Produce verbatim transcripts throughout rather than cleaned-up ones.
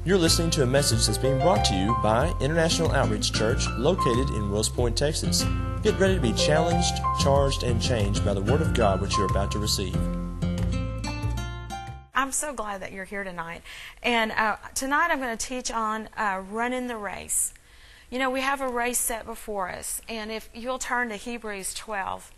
You're listening to a message that's being brought to you by International Outreach Church, located in Wills Point, Texas. Get ready to be challenged, charged, and changed by the Word of God which you're about to receive. I'm so glad that you're here tonight. And uh, tonight I'm going to teach on uh, running the race. You know, we have a race set before us. And if you'll turn to Hebrews twelve.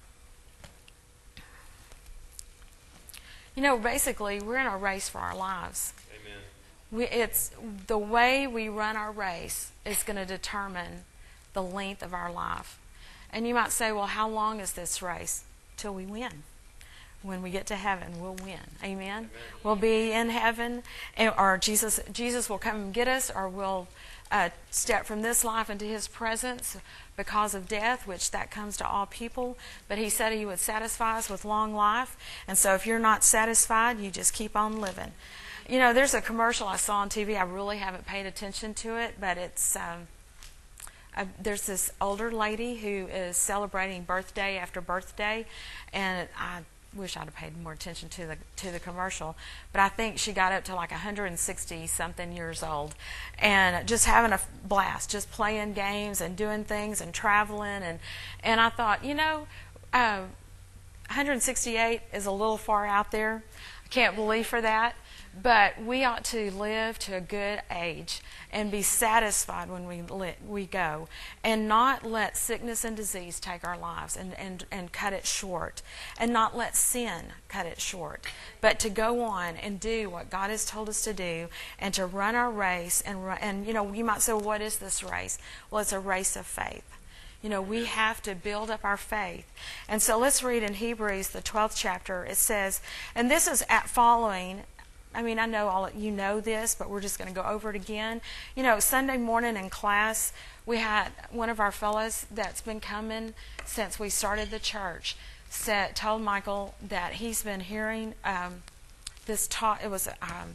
You know, basically, we're in a race for our lives. Amen. We, it's the way we run our race is going to determine the length of our life. And you might say, well, how long is this race? Till we win. When we get to heaven, we'll win. Amen? Amen. We'll be in heaven, and, or Jesus Jesus will come and get us, or we'll uh, step from this life into His presence because of death, which that comes to all people. But He said He would satisfy us with long life. And so if you're not satisfied, you just keep on living. You know, there's a commercial I saw on T V. I really haven't paid attention to it, but it's... Um, Uh, there's this older lady who is celebrating birthday after birthday, and I wish I'd have paid more attention to the to the commercial, but I think she got up to like one hundred sixty something years old, and just having a blast, just playing games and doing things and traveling, and and I thought, you know, uh, one hundred sixty-eight is a little far out there. I can't believe for that. But we ought to live to a good age and be satisfied when we li- we go, and not let sickness and disease take our lives and, and, and cut it short, and not let sin cut it short, but to go on and do what God has told us to do, and to run our race. And, run, and you know, you might say, well, what is this race? Well, it's a race of faith. You know, we have to build up our faith. And so let's read in Hebrews, the twelfth chapter. It says, and this is at following... I mean, I know all you know this, but we're just going to go over it again. You know, Sunday morning in class, we had one of our fellows that's been coming since we started the church said, told Michael that he's been hearing um, this talk. It was um,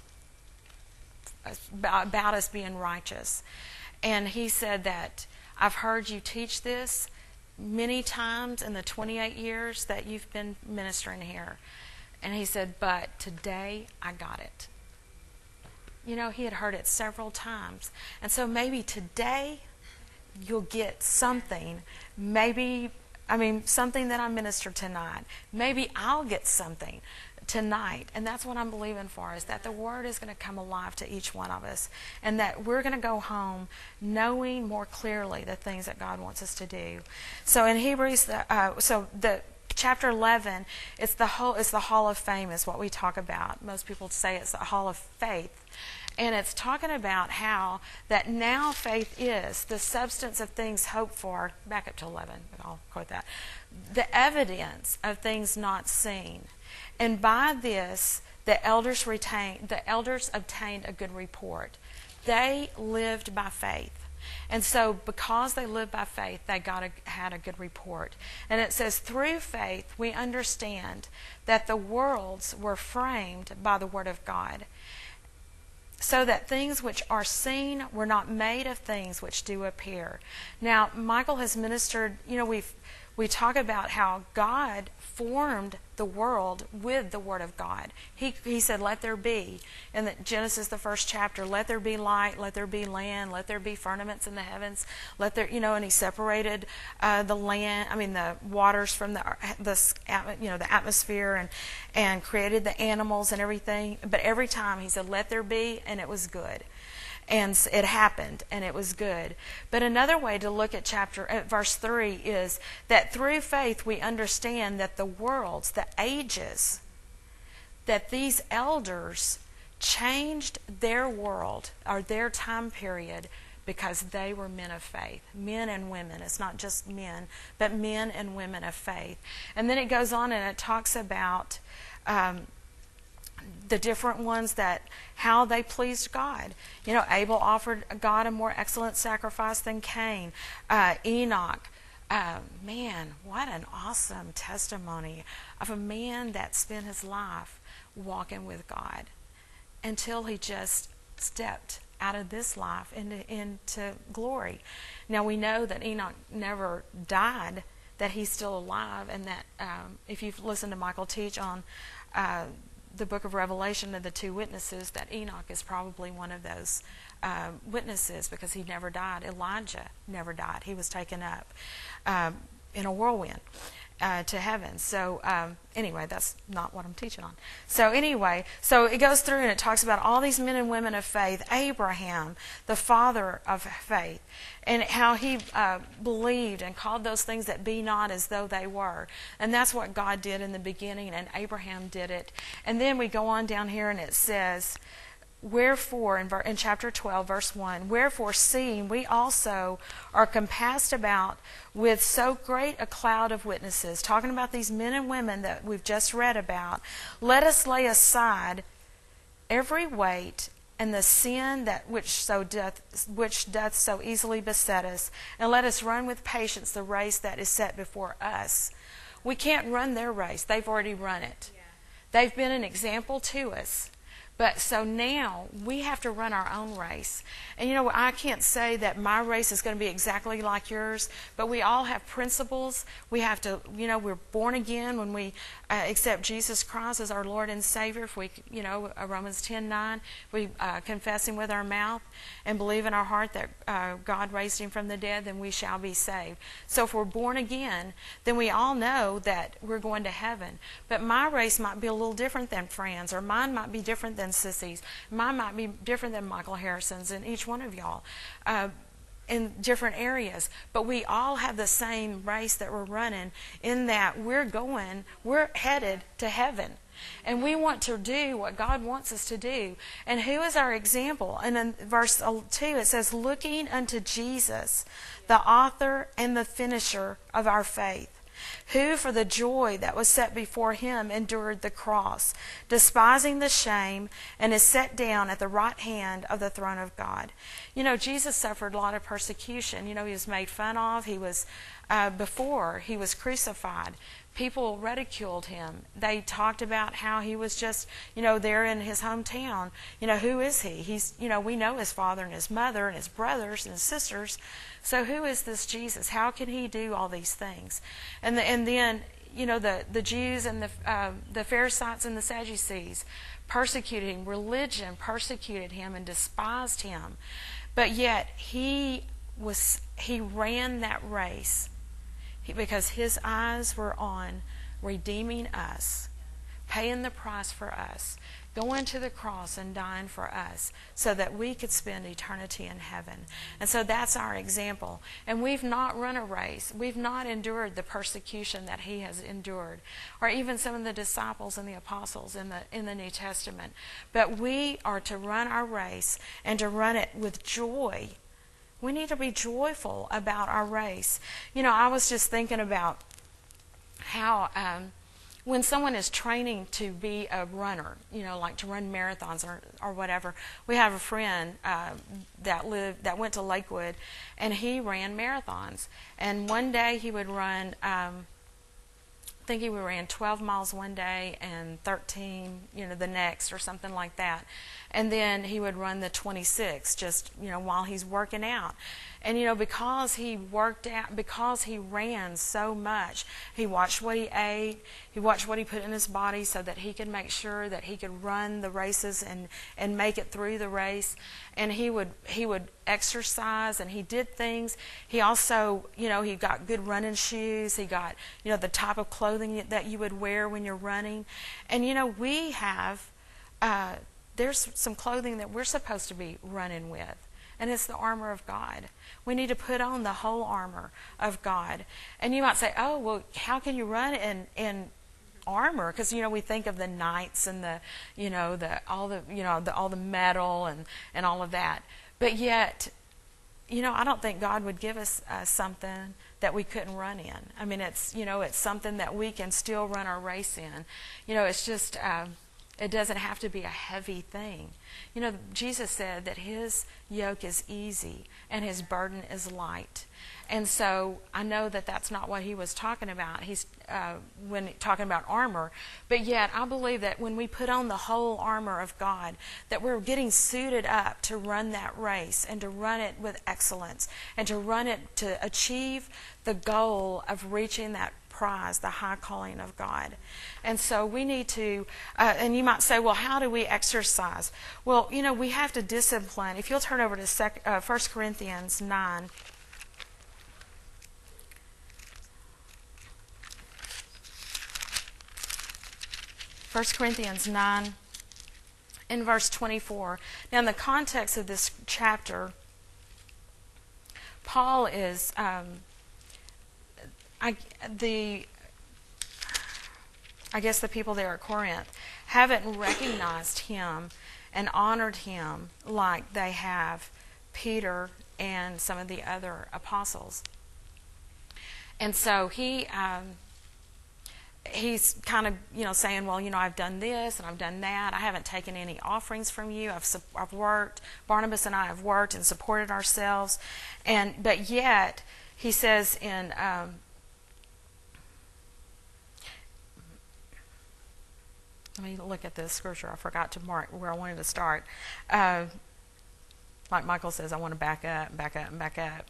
about, about us being righteous. And he said that, I've heard you teach this many times in the twenty-eight years that you've been ministering here. And he said, but today I got it. You know, he had heard it several times. And so maybe today you'll get something. Maybe, I mean, something that I ministered tonight. Maybe I'll get something tonight. And that's what I'm believing for, is that the Word is going to come alive to each one of us. And that we're going to go home knowing more clearly the things that God wants us to do. So in Hebrews, uh, so the... Chapter eleven, it's the whole, it's the Hall of Fame is what we talk about. Most people say it's the Hall of Faith. And it's talking about how that now faith is the substance of things hoped for. Back up to eleven, I'll quote that. The evidence of things not seen. And by this, the elders retained, the elders obtained a good report. They lived by faith. And so because they lived by faith, they got a, had a good report. And it says, through faith we understand that the worlds were framed by the Word of God, so that things which are seen were not made of things which do appear. Now, Michael has ministered, you know, we've we talk about how God formed the world with the Word of God. He he said, let there be. In the Genesis, the first chapter, let there be light, let there be land, let there be firmaments in the heavens, let there, you know, and He separated uh, the land, I mean the waters from the, the you know, the atmosphere, and, and created the animals and everything. But every time He said, let there be, and it was good. And it happened, and it was good. But another way to look at chapter, at verse three, is that through faith we understand that the worlds, the ages, that these elders changed their world or their time period because they were men of faith, men and women. It's not just men, but men and women of faith. And then it goes on and it talks about um, the different ones, that how they pleased God. You know, Abel offered God a more excellent sacrifice than Cain. Uh, Enoch, uh, man, what an awesome testimony of a man that spent his life walking with God until he just stepped out of this life into, into glory. Now we know that Enoch never died, that he's still alive, and that um, if you've listened to Michael teach on uh, the book of Revelation of the two witnesses, that Enoch is probably one of those uh, witnesses, because he never died. Elijah never died. He was taken up um, in a whirlwind uh, to heaven. So um, anyway, that's not what I'm teaching on. So anyway, so it goes through and it talks about all these men and women of faith. Abraham, the father of faith, and how he uh, believed and called those things that be not as though they were. And that's what God did in the beginning, and Abraham did it. And then we go on down here and it says, wherefore, in, ver- in chapter twelve, verse one, wherefore, seeing we also are compassed about with so great a cloud of witnesses, talking about these men and women that we've just read about, let us lay aside every weight and the sin that which so doth which doth so easily beset us, and let us run with patience the race that is set before us. We can't run their race. They've already run it. Yeah. They've been an example to us. But so now we have to run our own race. And you know, I can't say that my race is going to be exactly like yours, but we all have principles. We have to, you know, we're born again when we uh, accept Jesus Christ as our Lord and Savior. If we, you know, uh, Romans ten nine, we uh, confess Him with our mouth and believe in our heart that uh, God raised Him from the dead, then we shall be saved. So if we're born again, then we all know that we're going to heaven. But my race might be a little different than Fran's, or mine might be different than Sissy's. Mine might be different than Michael Harrison's, and each one of y'all uh, in different areas. But we all have the same race that we're running, in that we're going, we're headed to heaven. And we want to do what God wants us to do. And who is our example? And in verse two it says, looking unto Jesus, the author and the finisher of our faith, who for the joy that was set before him endured the cross, despising the shame, and is set down at the right hand of the throne of God. You know, Jesus suffered a lot of persecution. You know, he was made fun of. He was, uh, before he was crucified, people ridiculed him. They talked about how he was just, you know, there in his hometown. You know, who is he? He's, you know, we know his father and his mother and his brothers and his sisters. So who is this Jesus? How can he do all these things? And the, and then, you know, the, the Jews and the uh, the Pharisees and the Sadducees persecuted him. Religion persecuted him and despised him. But yet he was he ran that race because his eyes were on redeeming us, paying the price for us, going to the cross and dying for us so that we could spend eternity in heaven. And so that's our example. And we've not run a race. We've not endured the persecution that he has endured, or even some of the disciples and the apostles in the in the New Testament. But we are to run our race and to run it with joy. We need to be joyful about our race. You know, I was just thinking about how um, when someone is training to be a runner, you know, like to run marathons or, or whatever. We have a friend uh, that lived that went to Lakewood, and he ran marathons. And one day he would run, um, I think he ran twelve miles one day and thirteen, you know, the next, or something like that. And then he would run the twenty-six just, you know, while he's working out. And, you know, because he worked out, because he ran so much, he watched what he ate, he watched what he put in his body so that he could make sure that he could run the races and, and make it through the race. And he would he would exercise, and he did things. He also, you know, he got good running shoes. He got, you know, the type of clothing that you would wear when you're running. And, you know, we have, uh, there's some clothing that we're supposed to be running with. And it's the armor of God. We need to put on the whole armor of God. And you might say, oh, well, how can you run in, in armor? Because, you know, we think of the knights and the, you know, the all the, you know, the, all the metal and, and all of that. But yet, you know, I don't think God would give us uh, something that we couldn't run in. I mean, it's, you know, it's something that we can still run our race in. You know, it's just... Uh, It doesn't have to be a heavy thing. You know, Jesus said that his yoke is easy and his burden is light. And so I know that that's not what he was talking about. He's uh, when talking about armor. But yet I believe that when we put on the whole armor of God, that we're getting suited up to run that race and to run it with excellence and to run it to achieve the goal of reaching that prize the high calling of God. And so we need to, uh, and you might say, well, how do we exercise? Well, you know, we have to discipline. If you'll turn over to sec- uh, First Corinthians nine. First Corinthians nine, in verse twenty-four. Now, in the context of this chapter, Paul is um, I, the I guess the people there at Corinth haven't recognized him and honored him like they have Peter and some of the other apostles. And so he um, he's kind of, you know, saying, well, you know, I've done this and I've done that. I haven't taken any offerings from you. I've I've worked. Barnabas and I have worked and supported ourselves. And but yet, he says in um, let me look at this scripture. I forgot to mark where I wanted to start. Uh, like Michael says, I want to back up and back up and back up.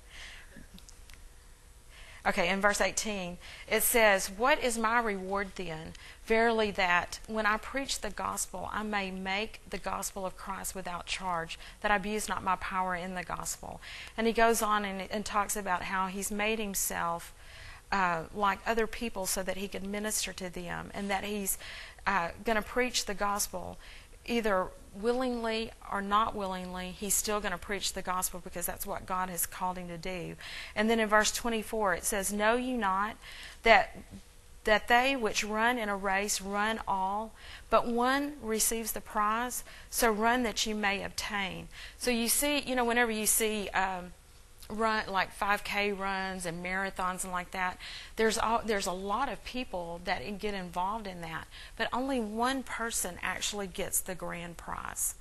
Okay, in verse eighteen, it says, what is my reward then? Verily that, when I preach the gospel, I may make the gospel of Christ without charge, that I abuse not my power in the gospel. And he goes on and, and talks about how he's made himself uh, like other people so that he could minister to them, and that he's uh, going to preach the gospel either willingly or not willingly. He's still going to preach the gospel because that's what God has called him to do. And then in verse twenty-four it says, know you not that that they which run in a race run all, but one receives the prize, so run that you may obtain. So you see, you know, whenever you see um, run like five K runs and marathons and like that, there's all, there's a lot of people that get involved in that, but only one person actually gets the grand prize.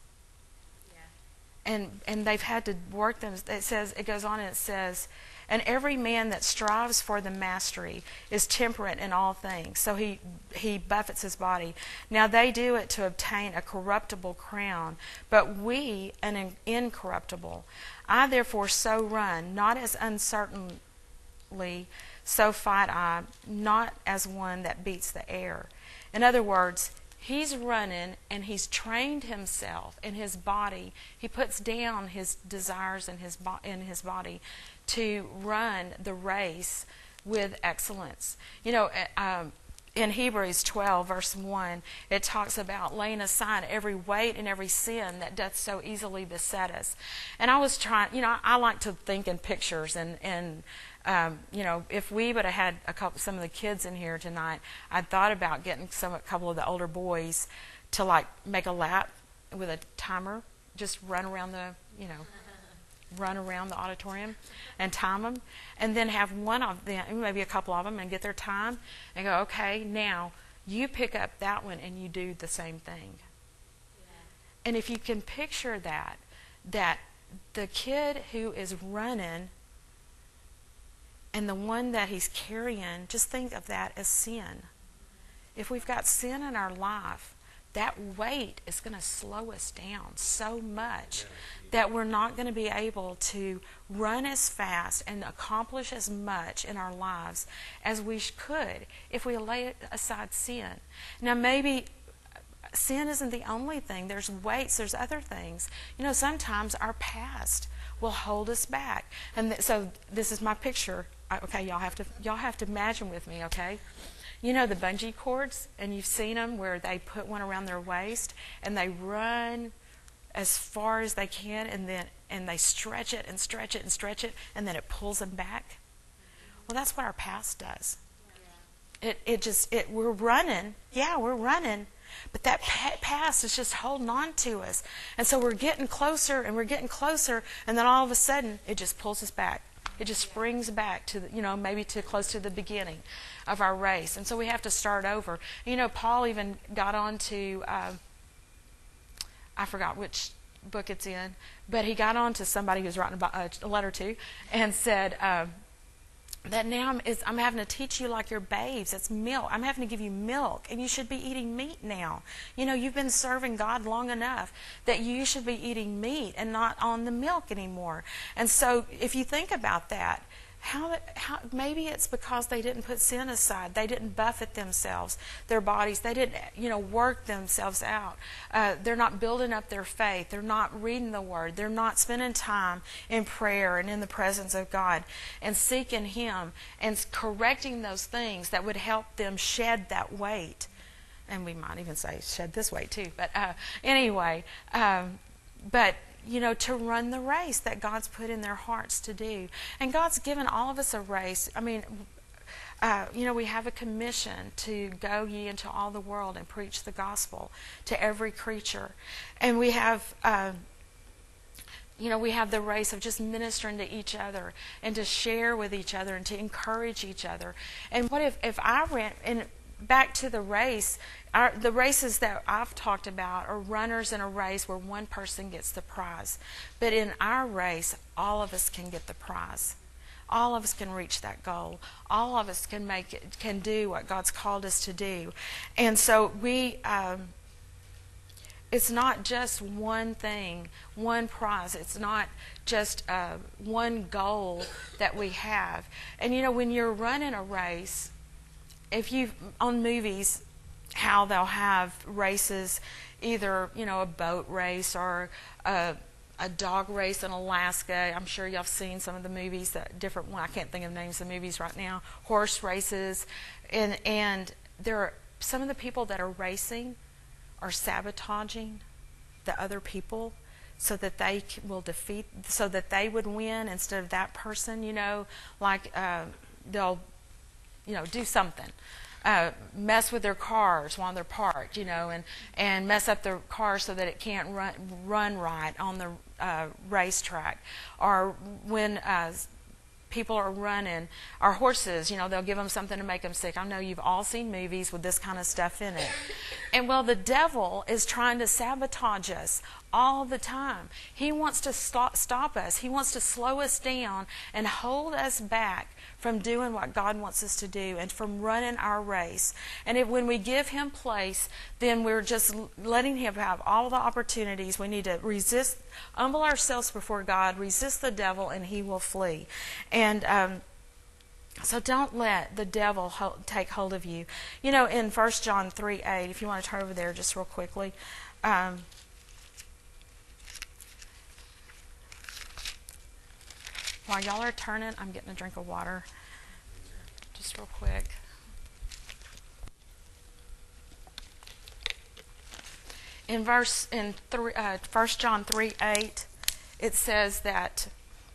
Yeah. And and they've had to work them. It says, it goes on and it says, and every man that strives for the mastery is temperate in all things. So he he buffets his body. Now they do it to obtain a corruptible crown, but we an incorruptible. I therefore so run, not as uncertainly, so fight I, not as one that beats the air. In other words, he's running and he's trained himself in his body. He puts down his desires in his bo- in his body to run the race with excellence. You know, um, in Hebrews twelve, verse one, it talks about laying aside every weight and every sin that doth so easily beset us. And I was trying, you know, I like to think in pictures, and, and um, you know, if we would have had a couple, some of the kids in here tonight, I'd thought about getting some, a couple of the older boys to like make a lap with a timer, just run around the, you know, run around the auditorium and time them, and then have one of them, maybe a couple of them, and get their time and go, okay, now you pick up that one and you do the same thing. Yeah. And if you can picture that, that the kid who is running and the one that he's carrying, just think of that as sin. If we've got sin in our life, that weight is going to slow us down so much that we're not going to be able to run as fast and accomplish as much in our lives as we could if we lay aside sin. Now, maybe sin isn't the only thing. There's weights, there's other things. You know, sometimes our past will hold us back. And th- so this is my picture. Okay, y'all have to y'all have to imagine with me, okay? You know the bungee cords, and you've seen them where they put one around their waist and they run as far as they can, and then and they stretch it and stretch it and stretch it, and then it pulls them back. Well, that's what our past does. It it just it we're running, yeah, we're running, but that past is just holding on to us, and so we're getting closer and we're getting closer, and then all of a sudden it just pulls us back. It just springs back to, the, you know, maybe to close to the beginning of our race. And so we have to start over. You know, Paul even got on to, uh, I forgot which book it's in, but he got on to somebody he was writing a letter to and said uh, that now I'm, is, I'm having to teach you like you're babes. It's milk. I'm having to give you milk, and you should be eating meat now. You know, you've been serving God long enough that you should be eating meat and not on the milk anymore. And so if you think about that, How, how maybe it's because they didn't put sin aside. They didn't buffet themselves, their bodies. They didn't, you know, work themselves out. Uh, they're not building up their faith. They're not reading the Word. They're not spending time in prayer and in the presence of God and seeking Him and correcting those things that would help them shed that weight. And we might even say shed this weight too. But uh, anyway, um, but you know, to run the race that God's put in their hearts to do. And God's given all of us a race. I mean, uh, you know, we have a commission to go ye into all the world and preach the gospel to every creature. And we have, uh, you know, we have the race of just ministering to each other and to share with each other and to encourage each other. And what if, if I ran, and back to the race, Our, the races that I've talked about are runners in a race where one person gets the prize. But in our race, all of us can get the prize. All of us can reach that goal. All of us can make it, can do what God's called us to do. And so we, um, it's not just one thing, one prize. It's not just uh, one goal that we have. And you know, when you're running a race, if you on movies, how they'll have races, either, you know, a boat race or a, a dog race in Alaska. I'm sure y'all have seen some of the movies, that different one. I can't think of names of the movies right now. Horse races. And, and there are some of the people that are racing are sabotaging the other people so that they will defeat, so that they would win instead of that person, you know, like uh, they'll, you know, do something. Uh, mess with their cars while they're parked, you know, and, and mess up their car so that it can't run, run right on the uh, racetrack. Or when uh, people are running, or horses, you know, they'll give them something to make them sick. I know you've all seen movies with this kind of stuff in it. And well, the devil is trying to sabotage us all the time. He wants to stop, stop us. He wants to slow us down and hold us back from doing what God wants us to do and from running our race. And if, when we give Him place, then we're just letting Him have all the opportunities. We need to resist, humble ourselves before God, resist the devil, and he will flee. And um, so don't let the devil ho- take hold of you. You know, in First John three eight, if you want to turn over there just real quickly. Um, While y'all are turning, I'm getting a drink of water. Just real quick. In verse in three, uh, First John three eight, it says that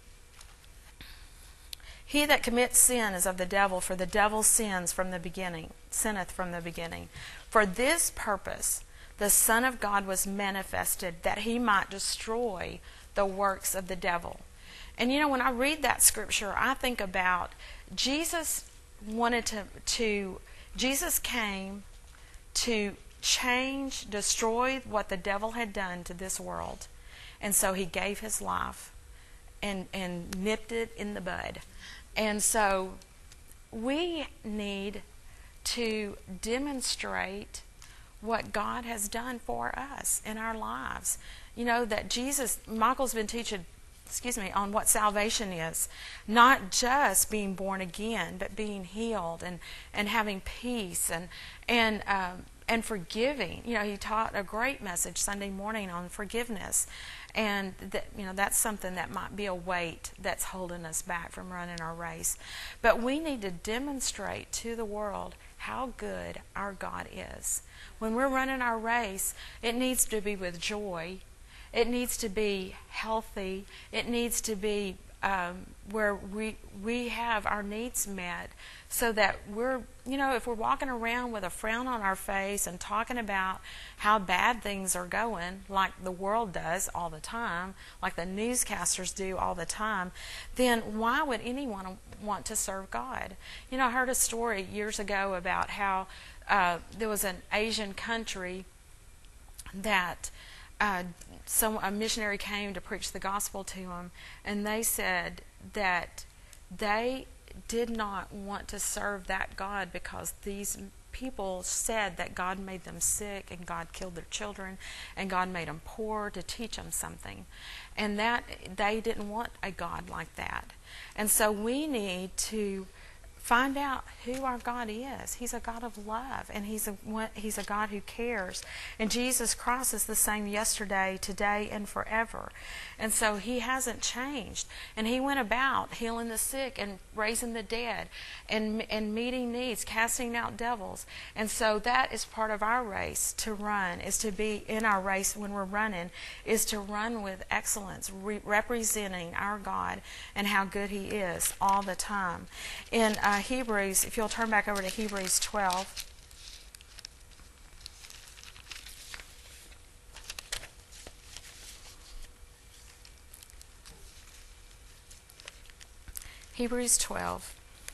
he that commits sin is of the devil, for the devil sins from the beginning, sinneth from the beginning. For this purpose the Son of God was manifested, that he might destroy the works of the devil. And you know, when I read that scripture, I think about Jesus wanted to, to Jesus came to change, destroy what the devil had done to this world. And so he gave his life and, and nipped it in the bud. And so we need to demonstrate what God has done for us in our lives. You know, that Jesus, Michael's been teaching excuse me, on what salvation is. Not just being born again, but being healed and, and having peace and and um, and forgiving. You know, he taught a great message Sunday morning on forgiveness. And that, you know, that's something that might be a weight that's holding us back from running our race. But we need to demonstrate to the world how good our God is. When we're running our race, it needs to be with joy. It needs to be healthy. It needs to be um, where we we have our needs met, so that we're, you know, if we're walking around with a frown on our face and talking about how bad things are going, like the world does all the time, like the newscasters do all the time, then why would anyone want to serve God? You know, I heard a story years ago about how uh, there was an Asian country that Uh, some a missionary came to preach the gospel to them, and they said that they did not want to serve that God because these people said that God made them sick and God killed their children and God made them poor to teach them something. And that they didn't want a God like that. And so we need to find out who our God is. He's a God of love, and He's a He's a God who cares. And Jesus Christ is the same yesterday, today, and forever. And so He hasn't changed. And He went about healing the sick and raising the dead and and meeting needs, casting out devils. And so that is part of our race to run, is to be in our race when we're running, is to run with excellence, re- representing our God and how good He is all the time. In uh, Hebrews, if you'll turn back over to Hebrews twelve. Hebrews twelve.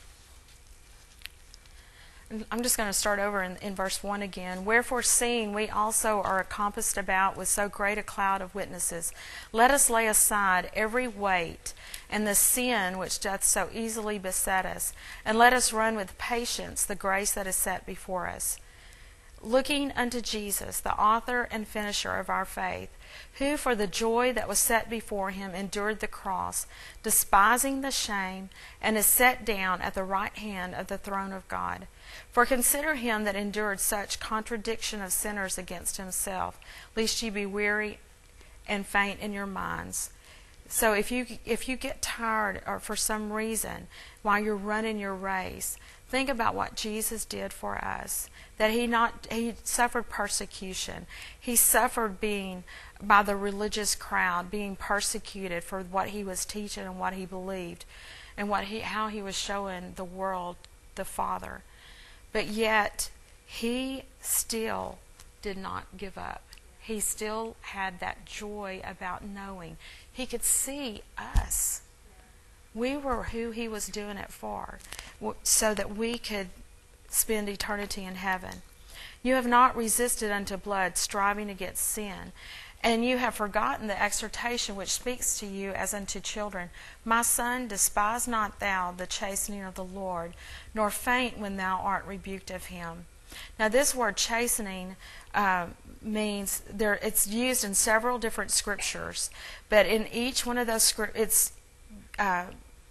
I'm just going to start over in, in verse one again. Wherefore, seeing we also are encompassed about with so great a cloud of witnesses, let us lay aside every weight and the sin which doth so easily beset us, and let us run with patience the grace that is set before us. Looking unto Jesus, the author and finisher of our faith, who for the joy that was set before Him endured the cross, despising the shame, and is set down at the right hand of the throne of God. For consider Him that endured such contradiction of sinners against Himself, lest ye be weary and faint in your minds. So if you if you get tired or for some reason while you're running your race, think about what Jesus did for us. That he not he suffered persecution. He suffered being by the religious crowd, being persecuted for what he was teaching and what he believed, and what he how he was showing the world the Father. But yet he still did not give up. He still had that joy about knowing he could see us. We were who he was doing it for, so that we could spend eternity in heaven. You have not resisted unto blood, striving against sin. And you have forgotten the exhortation which speaks to you as unto children. My son, despise not thou the chastening of the Lord, nor faint when thou art rebuked of him. Now this word chastening uh, means there. It's used in several different scriptures, but in each one of those scriptures, it's uh,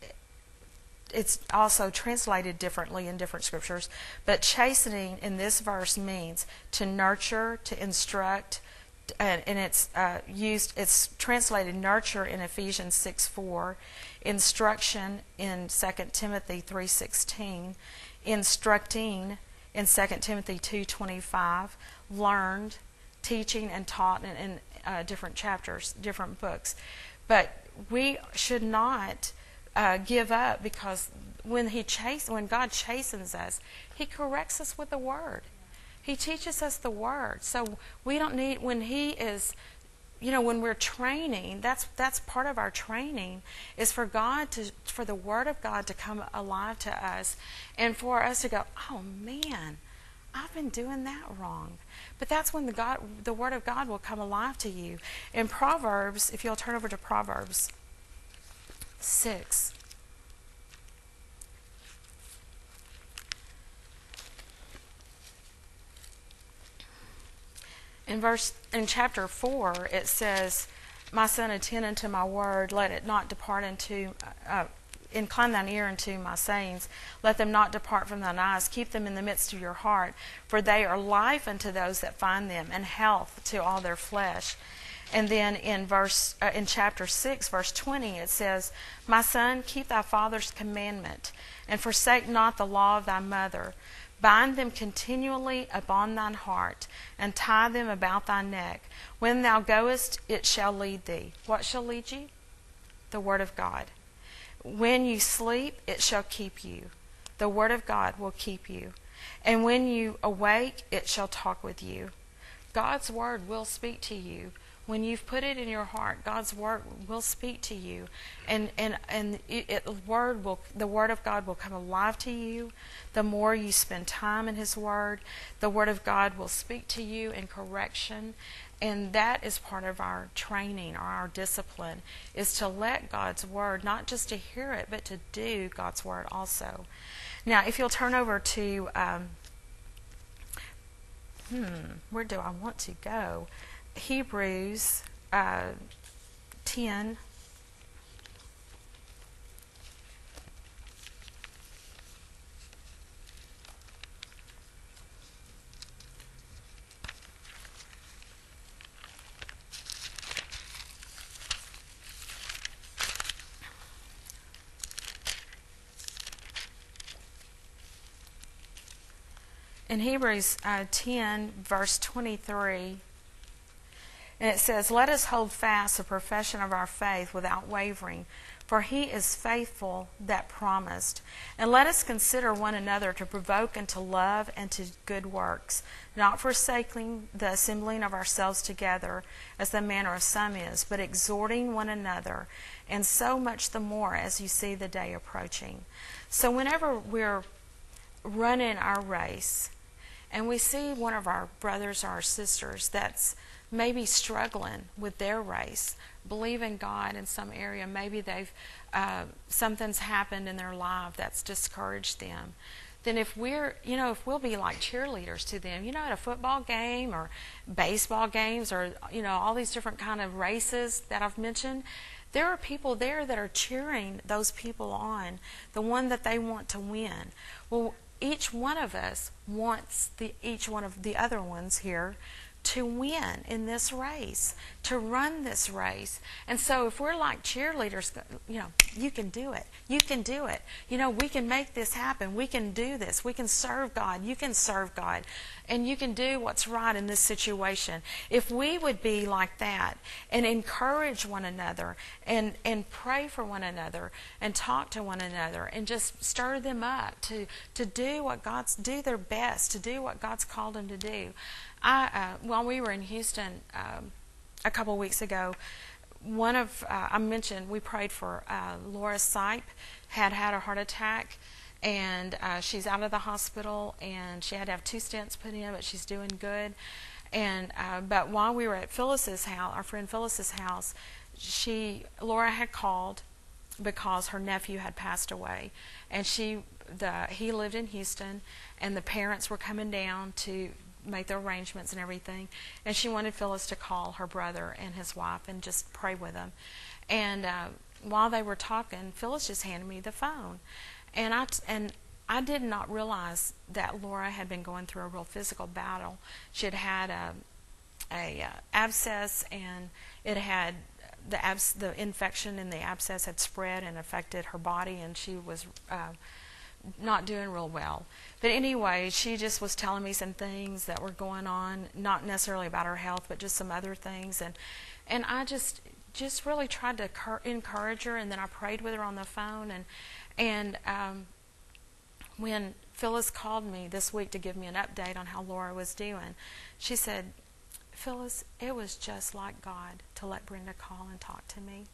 it's also translated differently in different scriptures. But chastening in this verse means to nurture, to instruct, and, and it's uh, used. It's translated nurture in Ephesians six four, instruction in Second Timothy three sixteen, instructing in Second Timothy two twenty-five, learned, teaching and taught in, in uh, different chapters, different books. But we should not uh, give up, because when he chas- when God chastens us, He corrects us with the Word. He teaches us the Word. So we don't need, when He is, you know, when we're training, that's that's part of our training, is for God to, for the Word of God to come alive to us, and for us to go, oh man, I've been doing that wrong. But that's when the God, the Word of God will come alive to you. In Proverbs, if you'll turn over to Proverbs six. In verse in chapter four, it says, "My son, attend unto my word; let it not depart into, uh, incline thine ear unto my sayings. Let them not depart from thine eyes. Keep them in the midst of your heart, for they are life unto those that find them, and health to all their flesh." And then in verse uh, in chapter six, verse twenty, it says, "My son, keep thy father's commandment, and forsake not the law of thy mother. Bind them continually upon thine heart, and tie them about thy neck. When thou goest, it shall lead thee." What shall lead you? The Word of God. "When you sleep, it shall keep you." The Word of God will keep you. "And when you awake, it shall talk with you." God's Word will speak to you. When you've put it in your heart, God's Word will speak to you, and and and it, it, word will the Word of God will come alive to you. The more you spend time in His Word, the Word of God will speak to you in correction, and that is part of our training or our discipline, is to let God's Word, not just to hear it, but to do God's Word also. Now, if you'll turn over to um, hmm, where do I want to go? Hebrews uh, ten. In Hebrews uh, ten, verse twenty-three, and it says, "Let us hold fast the profession of our faith without wavering, for he is faithful that promised. And let us consider one another to provoke unto love and to good works, not forsaking the assembling of ourselves together, as the manner of some is, but exhorting one another, and so much the more as you see the day approaching." So whenever we're running our race, and we see one of our brothers or our sisters that's maybe struggling with their race, believe in God in some area, maybe they've uh, something's happened in their life that's discouraged them, then if we're, you know, if we'll be like cheerleaders to them, you know, at a football game or baseball games or, you know, all these different kind of races that I've mentioned, there are people there that are cheering those people on, the one that they want to win. Well, each one of us wants the each one of the other ones here to win in this race, to run this race. And so if we're like cheerleaders, you know, you can do it. You can do it. You know, we can make this happen. We can do this. We can serve God. You can serve God. And you can do what's right in this situation. If we would be like that and encourage one another and, and pray for one another and talk to one another and just stir them up to, to do what God's, do their best, to do what God's called them to do. I, uh, while we were in Houston um, a couple of weeks ago, one of, uh, I mentioned, we prayed for uh, Laura Sipe, had had a heart attack, and uh, she's out of the hospital, and she had to have two stents put in, but she's doing good. And uh, but while we were at Phyllis's house, our friend Phyllis's house, she, Laura had called because her nephew had passed away, and she, the he lived in Houston, and the parents were coming down to make the arrangements and everything, and she wanted Phyllis to call her brother and his wife and just pray with them. And uh, while they were talking, Phyllis just handed me the phone, and I and I did not realize that Laura had been going through a real physical battle. She had had a, a uh, abscess, and it had the abs the infection in the abscess had spread and affected her body, and she was uh, not doing real well. But anyway, she just was telling me some things that were going on, not necessarily about her health, but just some other things. And and I just just really tried to encourage her, and then I prayed with her on the phone. And and um, when Phyllis called me this week to give me an update on how Laura was doing, she said, "Phyllis, it was just like God to let Brenda call and talk to me."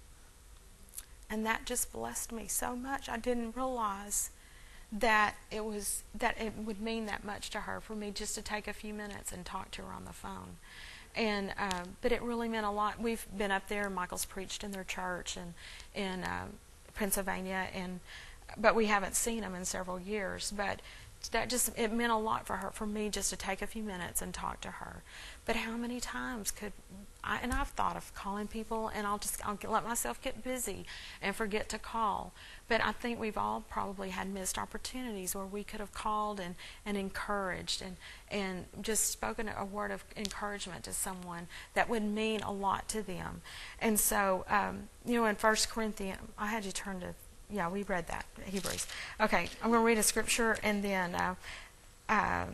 And that just blessed me so much. I didn't realize that it was that it would mean that much to her for me just to take a few minutes and talk to her on the phone. And uh, but it really meant a lot. We've been up there. Michael's preached in their church and in uh, Pennsylvania, and but we haven't seen him in several years. But that just it meant a lot for her, for me, just to take a few minutes and talk to her. But how many times could I? And I've thought of calling people, and I'll just I'll let myself get busy and forget to call. But I think we've all probably had missed opportunities where we could have called and, and encouraged and, and just spoken a word of encouragement to someone that would mean a lot to them. And so, um, you know, in First Corinthians, I had you turn to, yeah, we read that, Hebrews. Okay, I'm going to read a scripture, and then uh, um,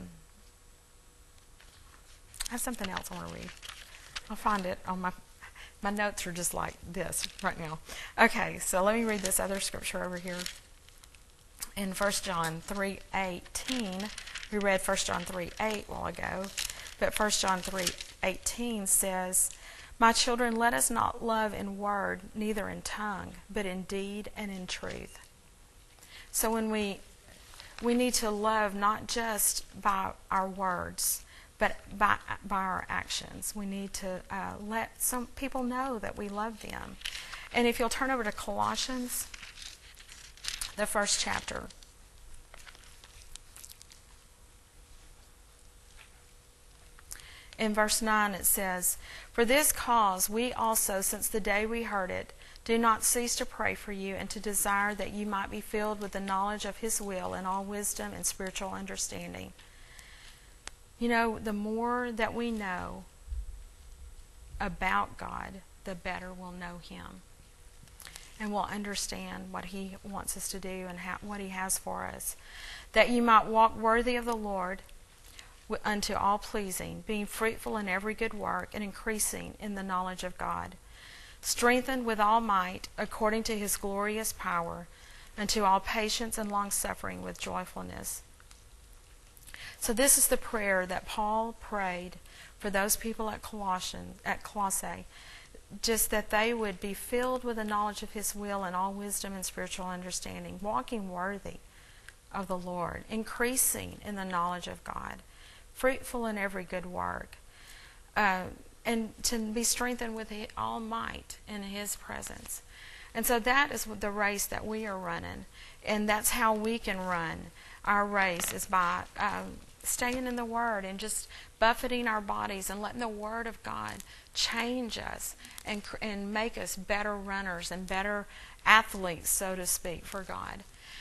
I have something else I want to read. I'll find it on my... My notes are just like this right now. Okay, so let me read this other scripture over here. In First John three eighteen, we read First John three eight a while ago, but First John three eighteen says, "My children, let us not love in word, neither in tongue, but in deed and in truth." So when we we need to love not just by our words, but by, by our actions. We need to uh, let some people know that we love them. And if you'll turn over to Colossians, the first chapter. in verse nine it says, "For this cause we also, since the day we heard it, do not cease to pray for you and to desire that you might be filled with the knowledge of His will and all wisdom and spiritual understanding." You know, the more that we know about God, the better we'll know Him. And we'll understand what He wants us to do and how, what He has for us. That you might walk worthy of the Lord, unto all pleasing, being fruitful in every good work and increasing in the knowledge of God, strengthened with all might according to His glorious power, unto all patience and long-suffering with joyfulness. So this is the prayer that Paul prayed for those people at Colossians, at Colossae, just that they would be filled with the knowledge of His will and all wisdom and spiritual understanding, walking worthy of the Lord, increasing in the knowledge of God, fruitful in every good work, uh, and to be strengthened with all might in His presence. And so that is the race that we are running, and that's how we can run our race, is by um, staying in the Word and just buffeting our bodies and letting the Word of God change us and and make us better runners and better athletes, so to speak, for God.